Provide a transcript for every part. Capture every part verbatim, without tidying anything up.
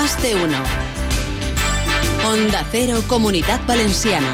Más de uno. Onda Cero, Comunidad Valenciana.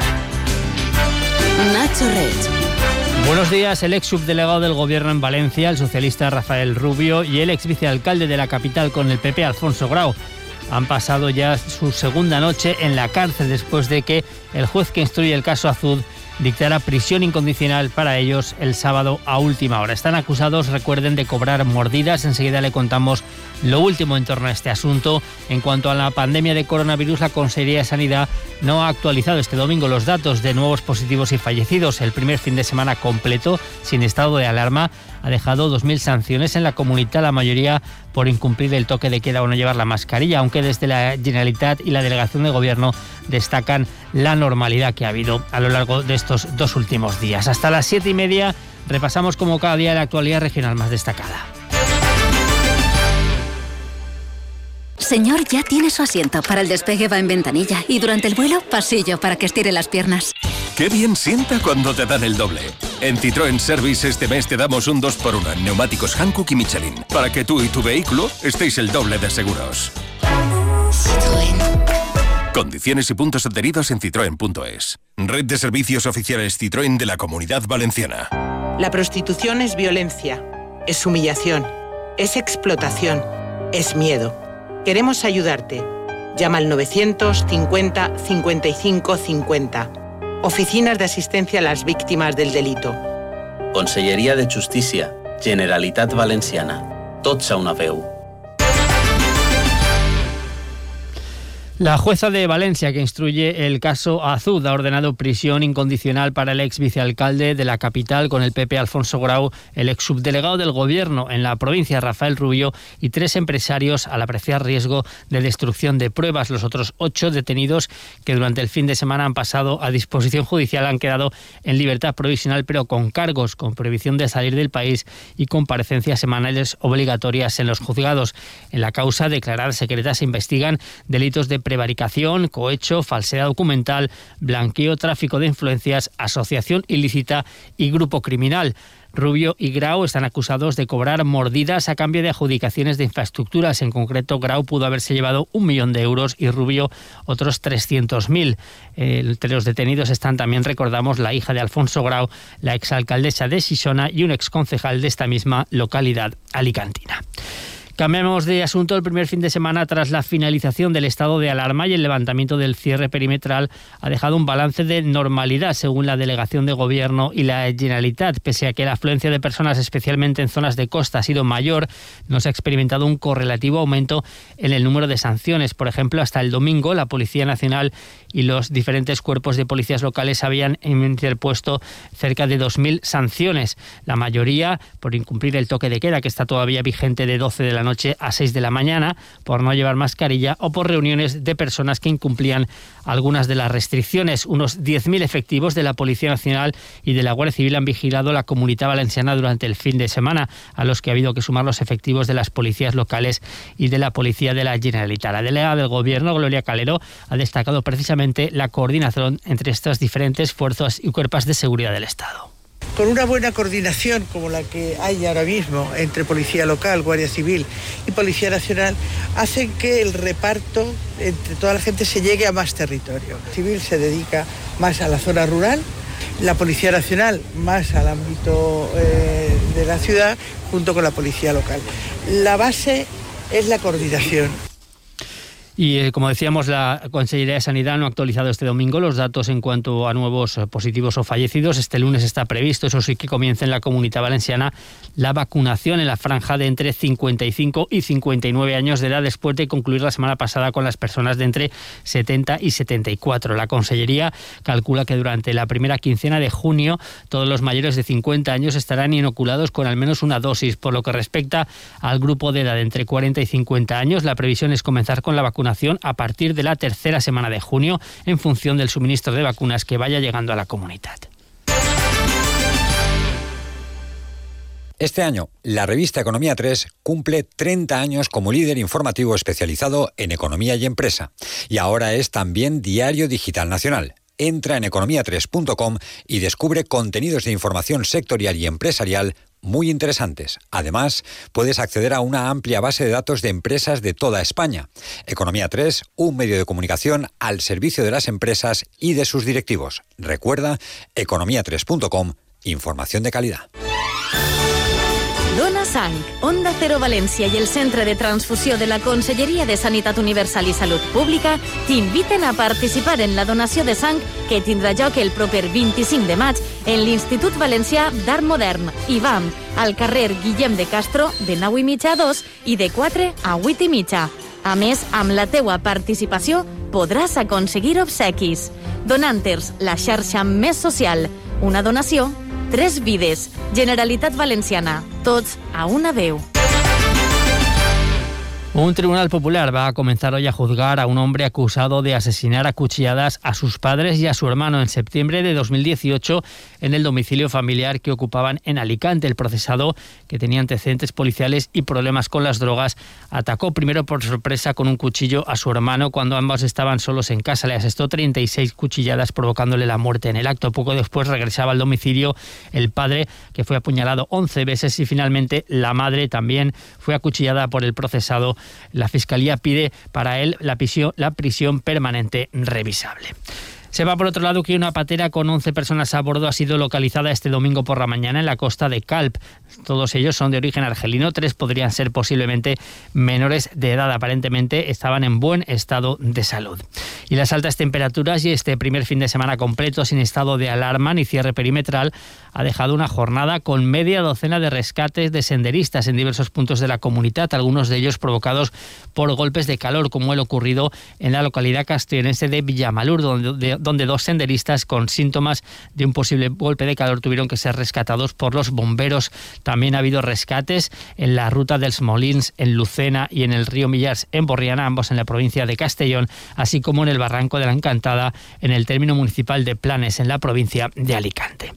Nacho Reig. Buenos días. El ex subdelegado del Gobierno en Valencia, el socialista Rafael Rubio, y el ex vicealcalde de la capital con el P P, Alfonso Grau, han pasado ya su segunda noche en la cárcel después de que el juez que instruye el caso Azud dictará prisión incondicional para ellos el sábado a última hora. Están acusados, recuerden, de cobrar mordidas. Enseguida le contamos lo último en torno a este asunto. En cuanto a la pandemia de coronavirus, la Consejería de Sanidad no ha actualizado este domingo los datos de nuevos positivos y fallecidos. El primer fin de semana completo, sin estado de alarma, ha dejado dos mil sanciones en la comunidad, la mayoría por incumplir el toque de queda o no llevar la mascarilla, aunque desde la Generalitat y la Delegación de Gobierno destacan la normalidad que ha habido a lo largo de estos dos últimos días. Hasta las siete y media repasamos como cada día la actualidad regional más destacada. Señor, ya tiene su asiento. Para el despegue va en ventanilla y durante el vuelo, pasillo para que estire las piernas. ¡Qué bien sienta cuando te dan el doble! En Citroën Service este mes te damos un dos por uno en neumáticos Hankook y Michelin, para que tú y tu vehículo estéis el doble de seguros. Citroën. Condiciones y puntos adheridos en citroen punto es. Red de servicios oficiales Citroën de la Comunidad Valenciana. La prostitución es violencia, es humillación, es explotación, es miedo. Queremos ayudarte. Llama al novecientos cincuenta cincuenta y cinco cincuenta. Oficinas de asistencia a las víctimas del delito. Conselleria de Justícia, Generalitat Valenciana. Tots a una veu. La jueza de Valencia que instruye el caso Azud ha ordenado prisión incondicional para el ex vicealcalde de la capital con el P P, Alfonso Grau, el ex subdelegado del Gobierno en la provincia, Rafael Rubio, y tres empresarios al apreciar riesgo de destrucción de pruebas. Los otros ocho detenidos que durante el fin de semana han pasado a disposición judicial han quedado en libertad provisional, pero con cargos, con prohibición de salir del país y comparecencias semanales obligatorias en los juzgados. En la causa declarada secreta se investigan delitos de prevaricación, cohecho, falsedad documental, blanqueo, tráfico de influencias, asociación ilícita y grupo criminal. Rubio y Grau están acusados de cobrar mordidas a cambio de adjudicaciones de infraestructuras. En concreto, Grau pudo haberse llevado un millón de euros y Rubio otros trescientos mil. Eh, entre los detenidos están también, recordamos, la hija de Alfonso Grau, la exalcaldesa de Xixona y un exconcejal de esta misma localidad alicantina. Cambiamos de asunto. El primer fin de semana tras la finalización del estado de alarma y el levantamiento del cierre perimetral ha dejado un balance de normalidad según la Delegación de Gobierno y la Generalitat. Pese a que la afluencia de personas, especialmente en zonas de costa, ha sido mayor, no se ha experimentado un correlativo aumento en el número de sanciones. Por ejemplo, hasta el domingo la Policía Nacional y los diferentes cuerpos de policías locales habían interpuesto cerca de dos mil sanciones, la mayoría por incumplir el toque de queda, que está todavía vigente de doce de la noche a seis de la mañana, por no llevar mascarilla o por reuniones de personas que incumplían algunas de las restricciones. Unos diez mil efectivos de la Policía Nacional y de la Guardia Civil han vigilado la Comunidad Valenciana durante el fin de semana, a los que ha habido que sumar los efectivos de las policías locales y de la Policía de la Generalitat. La delegada del Gobierno, Gloria Calero, ha destacado precisamente la coordinación entre estas diferentes fuerzas y cuerpos de seguridad del Estado. Con una buena coordinación como la que hay ahora mismo entre Policía Local, Guardia Civil y Policía Nacional, hacen que el reparto entre toda la gente se llegue a más territorio. La Civil se dedica más a la zona rural, la Policía Nacional más al ámbito eh, de la ciudad, junto con la Policía Local. La base es la coordinación. Y eh, como decíamos, la Consellería de Sanidad no ha actualizado este domingo los datos en cuanto a nuevos positivos o fallecidos. Este lunes está previsto, eso sí, que comience en la Comunidad Valenciana la vacunación en la franja de entre cincuenta y cinco y cincuenta y nueve años de edad, después de concluir la semana pasada con las personas de entre setenta y setenta y cuatro. La Consellería calcula que durante la primera quincena de junio todos los mayores de cincuenta años estarán inoculados con al menos una dosis. Por lo que respecta al grupo de edad de entre cuarenta y cincuenta años, la previsión es comenzar con la vacunación a partir de la tercera semana de junio, en función del suministro de vacunas que vaya llegando a la comunidad. Este año, la revista Economía tres cumple treinta años como líder informativo especializado en economía y empresa. Y ahora es también diario digital nacional. Entra en economía tres punto com y descubre contenidos de información sectorial y empresarial muy interesantes. Además, puedes acceder a una amplia base de datos de empresas de toda España. Economía tres, un medio de comunicación al servicio de las empresas y de sus directivos. Recuerda, economía tres punto com, información de calidad. Dona Sang, Onda Cero València i el Centre de Transfusió de la Conselleria de Sanitat Universal i Salut Pública t'inviten a participar en la donació de sang que tindrà lloc el proper vint-i-cinc de maig en l'Institut Valencià d'Art Modern, I V A M, al carrer Guillem de Castro, de nou i mitja a dos i de quatre a vuit i mitja. A més, amb la teua participació podràs aconseguir obsequis. Donanters, la xarxa més social. Una donació, tres vides. Generalitat Valenciana. Tots a una veu. Un tribunal popular va a comenzar hoy a juzgar a un hombre acusado de asesinar a cuchilladas a sus padres y a su hermano en septiembre de dos mil dieciocho en el domicilio familiar que ocupaban en Alicante. El procesado, que tenía antecedentes policiales y problemas con las drogas, atacó primero por sorpresa con un cuchillo a su hermano cuando ambos estaban solos en casa. Le asestó treinta y seis cuchilladas provocándole la muerte en el acto. Poco después regresaba al domicilio el padre, que fue apuñalado once veces, y finalmente la madre también fue acuchillada por el procesado. La Fiscalía pide para él la prisión, la prisión permanente revisable. Se va por otro lado que una patera con once personas a bordo ha sido localizada este domingo por la mañana en la costa de Calp. Todos ellos son de origen argelino, tres podrían ser posiblemente menores de edad. Aparentemente estaban en buen estado de salud. Y las altas temperaturas y este primer fin de semana completo sin estado de alarma ni cierre perimetral ha dejado una jornada con media docena de rescates de senderistas en diversos puntos de la comunidad, algunos de ellos provocados por golpes de calor, como el ocurrido en la localidad castellonense de Villamalur, donde, de, donde dos senderistas con síntomas de un posible golpe de calor tuvieron que ser rescatados por los bomberos. También ha habido rescates en la ruta dels Molins, en Lucena, y en el río Millars, en Borriana, ambos en la provincia de Castellón, así como en el Barranco de la Encantada, en el término municipal de Planes, en la provincia de Alicante.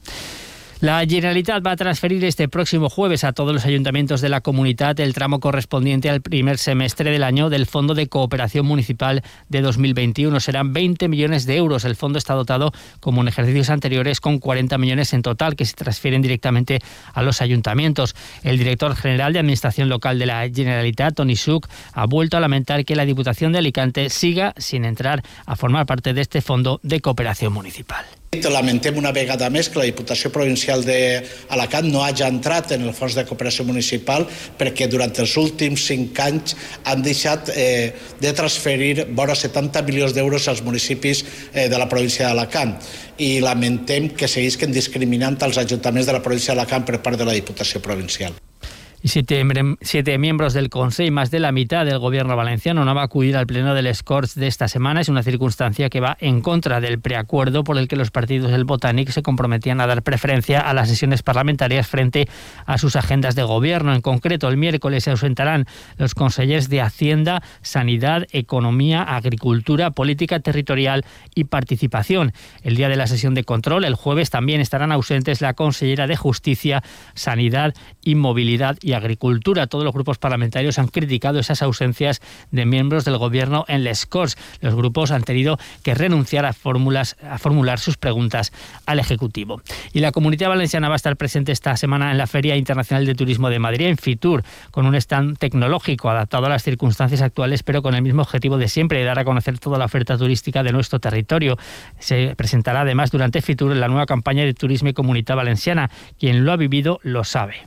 La Generalitat va a transferir este próximo jueves a todos los ayuntamientos de la comunidad el tramo correspondiente al primer semestre del año del Fondo de Cooperación Municipal de dos mil veintiuno. Serán veinte millones de euros. El fondo está dotado, como en ejercicios anteriores, con cuarenta millones en total que se transfieren directamente a los ayuntamientos. El director general de Administración Local de la Generalitat, Toni Such, ha vuelto a lamentar que la Diputación de Alicante siga sin entrar a formar parte de este Fondo de Cooperación Municipal. Lamentem una vegada més que la Diputació Provincial d'Alacant no hagi entrat en el Fons de Cooperació Municipal perquè durant els últims cinc anys han deixat eh, de transferir vora setanta milions d'euros als municipis eh, de la província d'Alacant, i lamentem que seguisquen discriminant als ajuntaments de la província d'Alacant per part de la Diputació Provincial. Y siete, siete miembros del Consejo, más de la mitad del gobierno valenciano, no va a acudir al pleno del Escorts de esta semana. Es una circunstancia que va en contra del preacuerdo por el que los partidos del Botànic se comprometían a dar preferencia a las sesiones parlamentarias frente a sus agendas de gobierno. En concreto, el miércoles se ausentarán los consellers de Hacienda, Sanidad, Economía, Agricultura, Política Territorial y Participación. El día de la sesión de control, el jueves, también estarán ausentes la consellera de Justicia, Sanidad y Movilidad y Agricultura. Todos los grupos parlamentarios han criticado esas ausencias de miembros del gobierno en les Corts. Los grupos han tenido que renunciar a, fórmulas, a formular sus preguntas al Ejecutivo. Y la Comunidad Valenciana va a estar presente esta semana en la Feria Internacional de Turismo de Madrid, en Fitur, con un stand tecnológico adaptado a las circunstancias actuales, pero con el mismo objetivo de siempre, de dar a conocer toda la oferta turística de nuestro territorio. Se presentará además durante Fitur la nueva campaña de Turisme Comunitat Valenciana. Quien lo ha vivido lo sabe.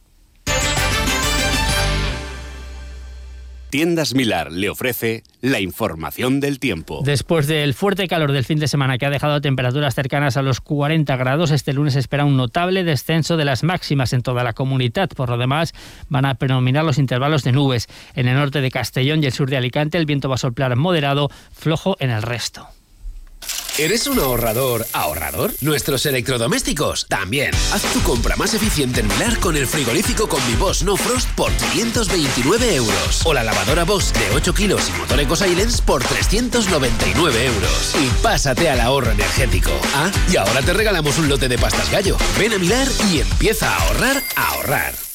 Tiendas Milar le ofrece la información del tiempo. Después del fuerte calor del fin de semana que ha dejado temperaturas cercanas a los cuarenta grados, este lunes se espera un notable descenso de las máximas en toda la comunidad. Por lo demás, van a predominar los intervalos de nubes. En el norte de Castellón y el sur de Alicante, el viento va a soplar moderado, flojo en el resto. ¿Eres un ahorrador ahorrador? Nuestros electrodomésticos también. Haz tu compra más eficiente en Milar con el frigorífico Combi-Boss No Frost por quinientos veintinueve euros. O la lavadora Bosch de ocho kilos y motor EcoSilence por trescientos noventa y nueve euros. Y pásate al ahorro energético. Ah, y ahora te regalamos un lote de pastas Gallo. Ven a Milar y empieza a ahorrar, a ahorrar.